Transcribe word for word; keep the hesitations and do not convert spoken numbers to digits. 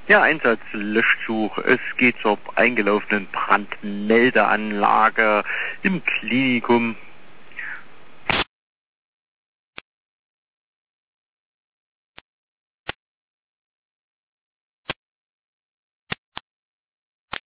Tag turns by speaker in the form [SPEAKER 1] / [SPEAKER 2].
[SPEAKER 1] Ja, Einsatz Löschzug. Es geht zur eingelaufenen Brandmeldeanlage im Klinikum